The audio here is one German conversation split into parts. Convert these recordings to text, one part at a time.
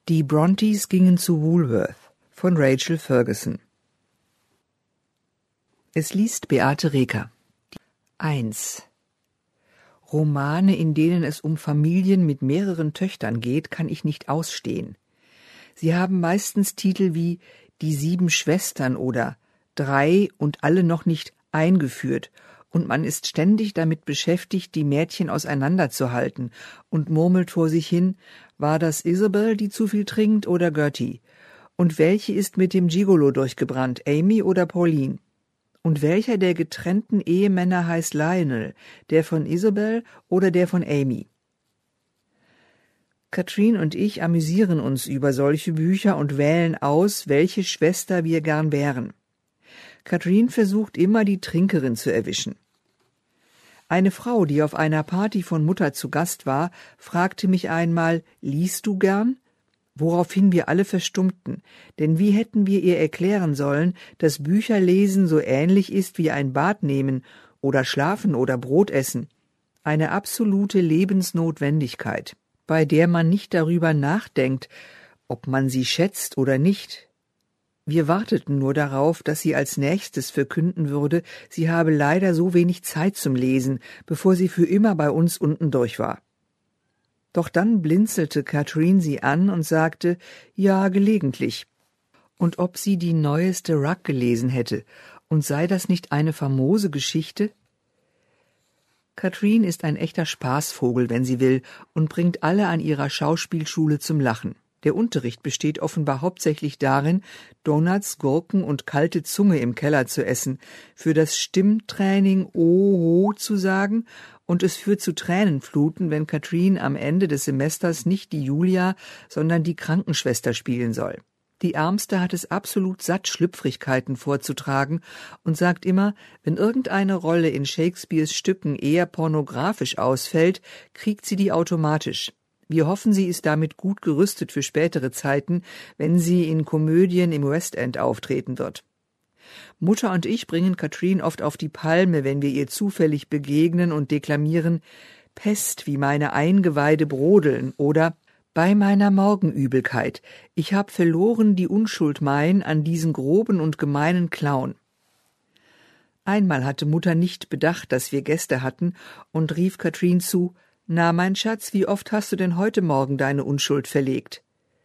Die Brontes gingen zu Woolworth von Rachel Ferguson. Es liest Beate Reker. 1. Romane, in denen es um Familien mit mehreren Töchtern geht, kann ich nicht ausstehen. Sie haben meistens Titel wie »Die 7 Schwestern« oder »3 und alle noch nicht eingeführt«, und man ist ständig damit beschäftigt, die Mädchen auseinanderzuhalten und murmelt vor sich hin, war das Isabel, die zu viel trinkt, oder Gertie? Und welche ist mit dem Gigolo durchgebrannt, Amy oder Pauline? Und welcher der getrennten Ehemänner heißt Lionel, der von Isabel oder der von Amy? Katrin und ich amüsieren uns über solche Bücher und wählen aus, welche Schwester wir gern wären. Katrin versucht immer, die Trinkerin zu erwischen. Eine Frau, die auf einer Party von Mutter zu Gast war, fragte mich einmal, »Liest du gern?« Woraufhin wir alle verstummten, denn wie hätten wir ihr erklären sollen, dass Bücherlesen so ähnlich ist wie ein Bad nehmen oder schlafen oder Brot essen, eine absolute Lebensnotwendigkeit, bei der man nicht darüber nachdenkt, ob man sie schätzt oder nicht. Wir warteten nur darauf, dass sie als nächstes verkünden würde, sie habe leider so wenig Zeit zum Lesen, bevor sie für immer bei uns unten durch war. Doch dann blinzelte Katrin sie an und sagte, ja, gelegentlich. Und ob sie die neueste Ruck gelesen hätte, und sei das nicht eine famose Geschichte? Katrin ist ein echter Spaßvogel, wenn sie will, und bringt alle an ihrer Schauspielschule zum Lachen. Der Unterricht besteht offenbar hauptsächlich darin, Donuts, Gurken und kalte Zunge im Keller zu essen, für das Stimmtraining Oho zu sagen, und es führt zu Tränenfluten, wenn Katrin am Ende des Semesters nicht die Julia, sondern die Krankenschwester spielen soll. Die Ärmste hat es absolut satt, Schlüpfrigkeiten vorzutragen und sagt immer, wenn irgendeine Rolle in Shakespeares Stücken eher pornografisch ausfällt, kriegt sie die automatisch. Wir hoffen, sie ist damit gut gerüstet für spätere Zeiten, wenn sie in Komödien im West End auftreten wird. Mutter und ich bringen Katrin oft auf die Palme, wenn wir ihr zufällig begegnen und deklamieren »Pest, wie meine Eingeweide brodeln« oder »Bei meiner Morgenübelkeit, ich hab verloren die Unschuld mein an diesen groben und gemeinen Clown.« Einmal hatte Mutter nicht bedacht, dass wir Gäste hatten, und rief Katrin zu, »Na, mein Schatz, wie oft hast du denn heute Morgen deine Unschuld verlegt?«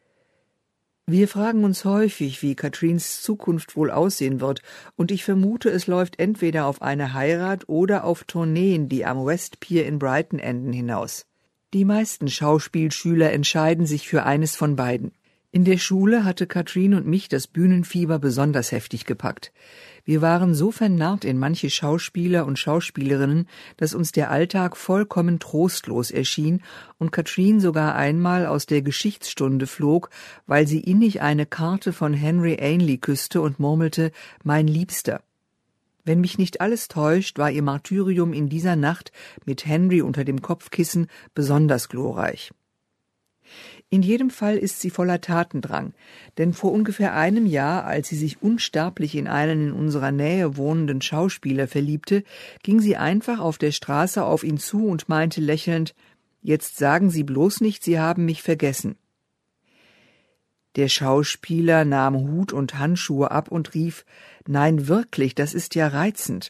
Wir fragen uns häufig, wie Katrins Zukunft wohl aussehen wird, und ich vermute, es läuft entweder auf eine Heirat oder auf Tourneen, die am West Pier in Brighton enden, hinaus. Die meisten Schauspielschüler entscheiden sich für eines von beiden. In der Schule hatte Katrin und mich das Bühnenfieber besonders heftig gepackt. Wir waren so vernarrt in manche Schauspieler und Schauspielerinnen, dass uns der Alltag vollkommen trostlos erschien und Katrin sogar einmal aus der Geschichtsstunde flog, weil sie innig eine Karte von Henry Ainley küsste und murmelte, »Mein Liebster«. Wenn mich nicht alles täuscht, war ihr Martyrium in dieser Nacht mit Henry unter dem Kopfkissen besonders glorreich. In jedem Fall ist sie voller Tatendrang, denn vor ungefähr einem Jahr, als sie sich unsterblich in einen in unserer Nähe wohnenden Schauspieler verliebte, ging sie einfach auf der Straße auf ihn zu und meinte lächelnd, »Jetzt sagen Sie bloß nicht, Sie haben mich vergessen.« Der Schauspieler nahm Hut und Handschuhe ab und rief, »Nein, wirklich, das ist ja reizend.«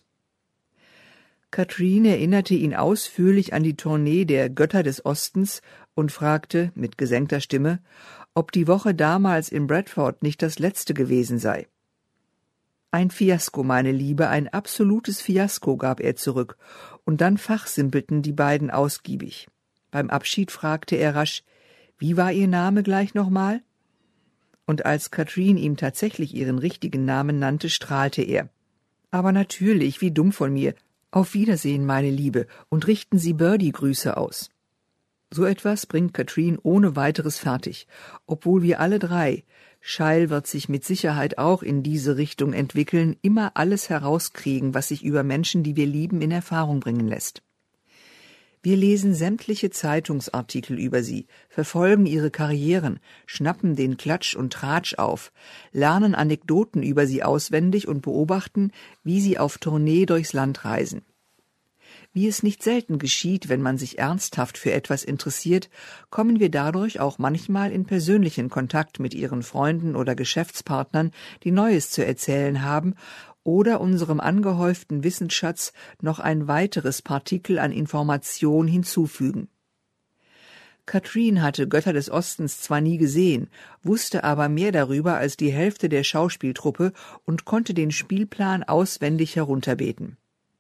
Katrin erinnerte ihn ausführlich an die Tournee der Götter des Ostens und fragte mit gesenkter Stimme, ob die Woche damals in Bradford nicht das letzte gewesen sei. »Ein Fiasko, meine Liebe, ein absolutes Fiasko«, gab er zurück, und dann fachsimpelten die beiden ausgiebig. Beim Abschied fragte er rasch, »Wie war Ihr Name gleich nochmal?« Und als Katrin ihm tatsächlich ihren richtigen Namen nannte, strahlte er. »Aber natürlich, wie dumm von mir. Auf Wiedersehen, meine Liebe, und richten Sie Birdie-Grüße aus.« So etwas bringt Katrin ohne weiteres fertig, obwohl wir alle drei, Scheil wird sich mit Sicherheit auch in diese Richtung entwickeln, immer alles herauskriegen, was sich über Menschen, die wir lieben, in Erfahrung bringen lässt. Wir lesen sämtliche Zeitungsartikel über sie, verfolgen ihre Karrieren, schnappen den Klatsch und Tratsch auf, lernen Anekdoten über sie auswendig und beobachten, wie sie auf Tournee durchs Land reisen. Wie es nicht selten geschieht, wenn man sich ernsthaft für etwas interessiert, kommen wir dadurch auch manchmal in persönlichen Kontakt mit ihren Freunden oder Geschäftspartnern, die Neues zu erzählen haben oder unserem angehäuften Wissensschatz noch ein weiteres Partikel an Information hinzufügen. Katrine hatte Götter des Ostens zwar nie gesehen, wusste aber mehr darüber als die Hälfte der Schauspieltruppe und konnte den Spielplan auswendig herunterbeten.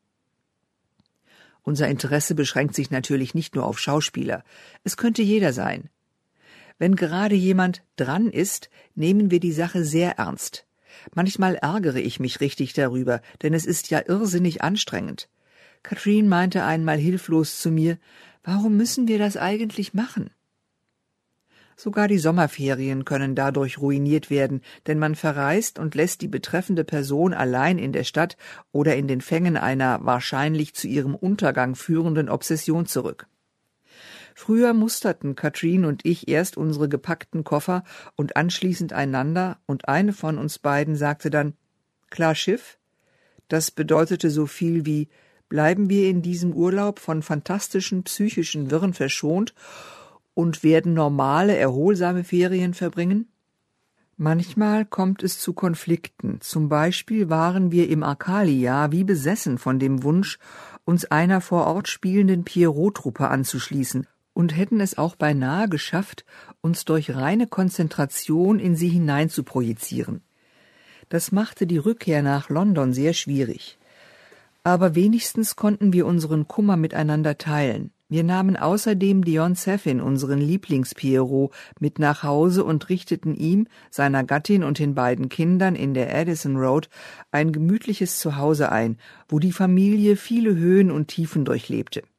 Unser Interesse beschränkt sich natürlich nicht nur auf Schauspieler. Es könnte jeder sein. Wenn gerade jemand dran ist, nehmen wir die Sache sehr ernst. Manchmal ärgere ich mich richtig darüber, denn es ist ja irrsinnig anstrengend. Katrine meinte einmal hilflos zu mir, warum müssen wir das eigentlich machen? Sogar die Sommerferien können dadurch ruiniert werden, denn man verreist und lässt die betreffende Person allein in der Stadt oder in den Fängen einer wahrscheinlich zu ihrem Untergang führenden Obsession zurück. Früher musterten Katrine und ich erst unsere gepackten Koffer und anschließend einander, und eine von uns beiden sagte dann, »Klar Schiff?« Das bedeutete so viel wie, bleiben wir in diesem Urlaub von fantastischen psychischen Wirren verschont und werden normale, erholsame Ferien verbringen? Manchmal kommt es zu Konflikten. Zum Beispiel waren wir im Arcalia wie besessen von dem Wunsch, uns einer vor Ort spielenden Pierrot-Truppe anzuschließen und hätten es auch beinahe geschafft, uns durch reine Konzentration in sie hinein zu projizieren. Das machte die Rückkehr nach London sehr schwierig. Aber wenigstens konnten wir unseren Kummer miteinander teilen. Wir nahmen außerdem Dion Safin, unseren Lieblings-Pierrot, mit nach Hause und richteten ihm, seiner Gattin und den beiden Kindern in der Addison Road ein gemütliches Zuhause ein, wo die Familie viele Höhen und Tiefen durchlebte.